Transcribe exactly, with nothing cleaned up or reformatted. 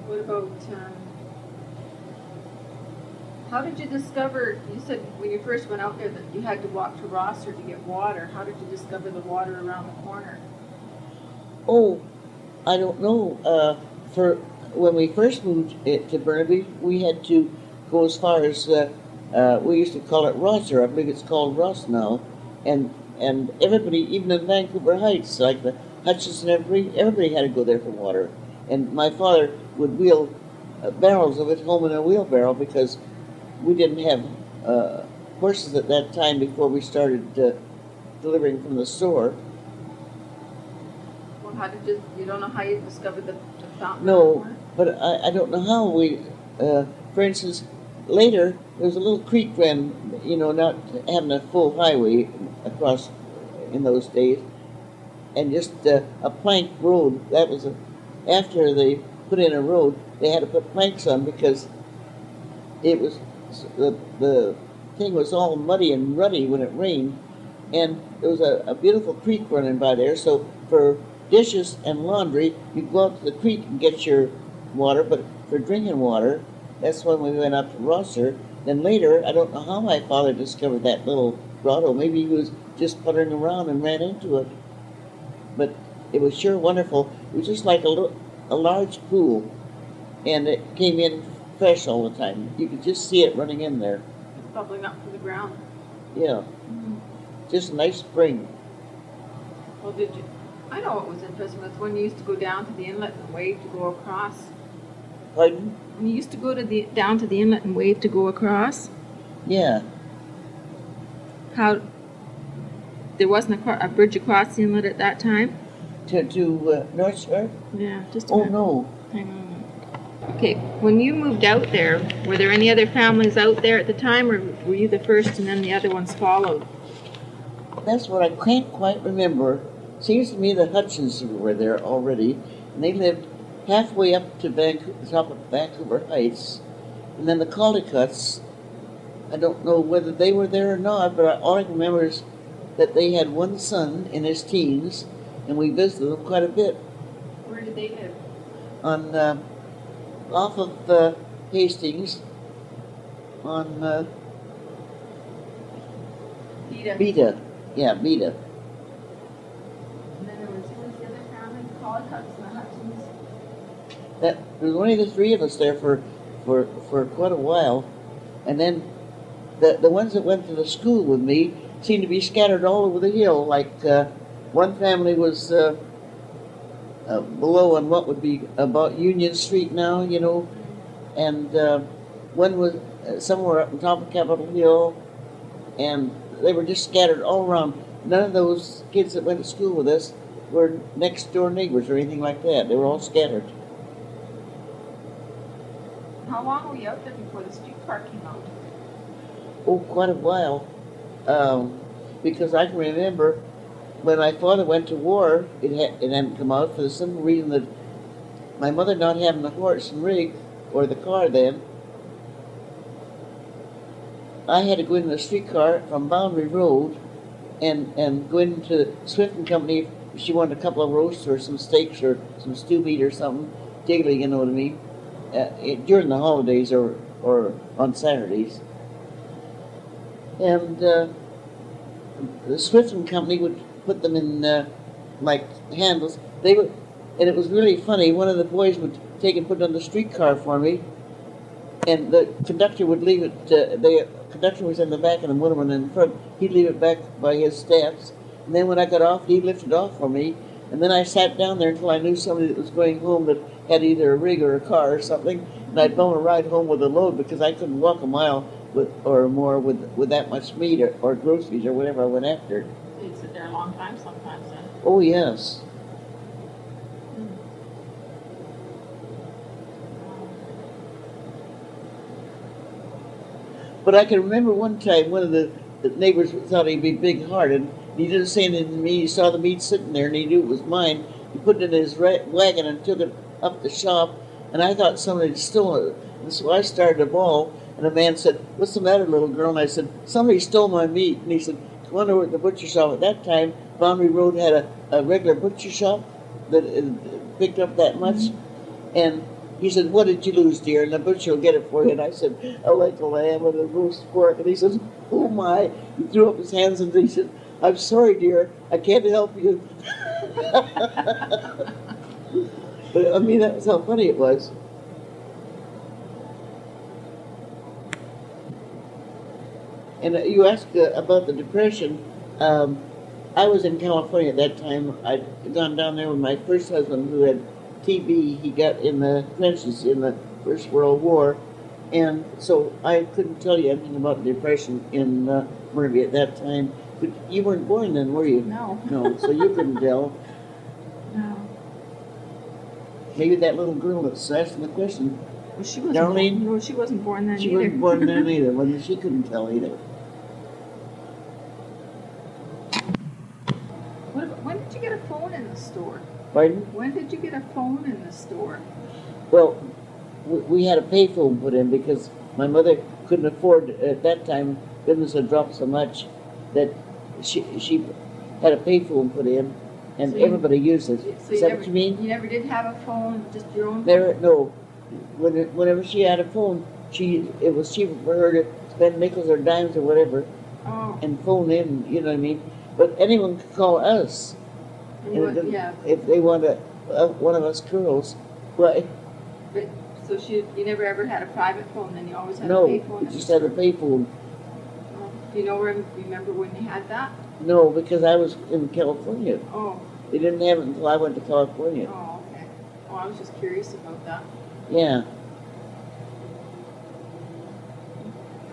What about, um, how did you discover, you said when you first went out there that you had to walk to Rosser to get water. How did you discover the water around the corner? Oh, I don't know. Uh, for when we first moved it to Burnaby, we had to go as far as uh, uh, we used to call it Rosser. I believe it's called Ross now, and and everybody, even in Vancouver Heights, like the Hutchins and everybody, everybody had to go there for water. And my father would wheel uh, barrels of it home in a wheelbarrow because we didn't have uh, horses at that time before we started uh, delivering from the store. Well, how did you, you don't know how you discovered the, the fountain? No, but I, I don't know how we, uh, for instance, later there was a little creek ran, you know, not having a full highway across in those days, and just uh, a plank road. That was a, after they put in a road, they had to put planks on because it was, the, the thing was all muddy and ruddy when it rained, and there was a, a beautiful creek running by there, so for dishes and laundry, you go out to the creek and get your water, but for drinking water, that's when we went up to Rosser. Then later, I don't know how my father discovered that little grotto. Maybe he was just puttering around and ran into it. But it was sure wonderful. It was just like a, little, a large pool, and it came in fresh all the time. You could just see it running in there. It's bubbling up from the ground. Yeah. Mm-hmm. Just a nice spring. Well, did you? I know what was interesting was when you used to go down to the inlet and wave to go across. Pardon? When you used to go to the down to the inlet and wave to go across. Yeah. How? There wasn't a, a bridge across the inlet at that time. To to uh, North Shore? Yeah, just. A Oh minute. no. Hang on. Okay, when you moved out there, were there any other families out there at the time, or were you the first and then the other ones followed? That's what I can't quite remember. Seems to me the Hutchins were there already, and they lived halfway up to Vancouver, the top of Vancouver Heights, and then the Caldicuts. I don't know whether they were there or not, but I, all I can remember is that they had one son in his teens, and we visited them quite a bit. Where did they live? On uh, off of uh, Hastings, on uh, Beta. Beta. Yeah, Beta. And then there was, who was the other family? The Collicuts and the Hutchins. That there was only the three of us there for, for, for quite a while, and then the the ones that went to the school with me seemed to be scattered all over the hill. Like uh, one family was uh, uh, below on what would be about Union Street now, you know, and uh, one was uh, somewhere up on top of Capitol Hill, and they were just scattered all around. None of those kids that went to school with us were next door neighbors or anything like that. They were all scattered. How long were you out there before the streetcar came out? Oh, quite a while. Um, because I can remember when my father went to war, it, ha- it hadn't come out for the simple reason that my mother not having the horse and rig, or the car then, I had to go in the streetcar from Boundary Road and, and go into Swift and Company if she wanted a couple of roasts or some steaks or some stew meat or something, daily, you know what I mean, uh, it, during the holidays or, or on Saturdays. And uh, the Swift and Company would put them in uh, like handles. They would, and it was really funny. One of the boys would take and put it on the streetcar for me, and the conductor would leave it. Uh, the conductor was in the back, and the woman in front. He'd leave it back by his steps, and then when I got off, he'd lift it off for me. And then I sat down there until I knew somebody that was going home that had either a rig or a car or something, and I'd bum a ride home with a load because I couldn't walk a mile with, or more with with that much meat or, or groceries or whatever I went after. So you'd sit there a long time sometimes then. Oh yes. But I can remember one time one of the, the neighbors thought he'd be big-hearted. And he didn't say anything to me. He saw the meat sitting there, and he knew it was mine. He put it in his ra- wagon and took it up the shop, and I thought somebody had stolen it. And so I started a bawl, and a man said, "What's the matter, little girl?" And I said, "Somebody stole my meat." And he said, "Come on over to the butcher shop." At that time, Boundary Road had a, a regular butcher shop that uh, picked up that much. Mm-hmm. And he said, what did you lose, dear? And the butcher will get it for you. And I said, I like a lamb and a roast pork. And he says, oh my. He threw up his hands and he said, I'm sorry, dear. I can't help you. But I mean, that was how funny it was. And uh, you asked uh, about the Depression. Um, I was in California at that time. I'd gone down there with my first husband who had T B. He got in the trenches in the First World War. And so I couldn't tell you anything about the Depression in uh, Murphy at that time. But you weren't born then, were you? No. No, so you couldn't tell. No. Maybe that little girl that's asking the question, Well, she wasn't Darlene? born. No, she wasn't born then she either. wasn't born then either. Well, she couldn't tell either. What about, when did you get a phone in the store? Pardon? When did you get a phone in the store? Well, we, we had a payphone put in because my mother couldn't afford, at that time, business had dropped so much that she she had a payphone put in, and So you- everybody used it. So Is you that never, what you mean? You never did have a phone, just your own? Never, no. When it, whenever she had a phone, she it was cheaper for her to spend nickels or dimes or whatever Oh, and phone in, you know what I mean? But anyone could call us. and you And it went- didn't- yeah, if they wanted uh, one of us girls. Why? but, so she, you never ever had a private phone, then you always had a No, payphone? we in just the had a store? payphone. Oh, do you know where, remember when they had that? No, because I was in California. Oh, They didn't have it until I went to California. oh, okay. Oh, I was just curious about that. Yeah.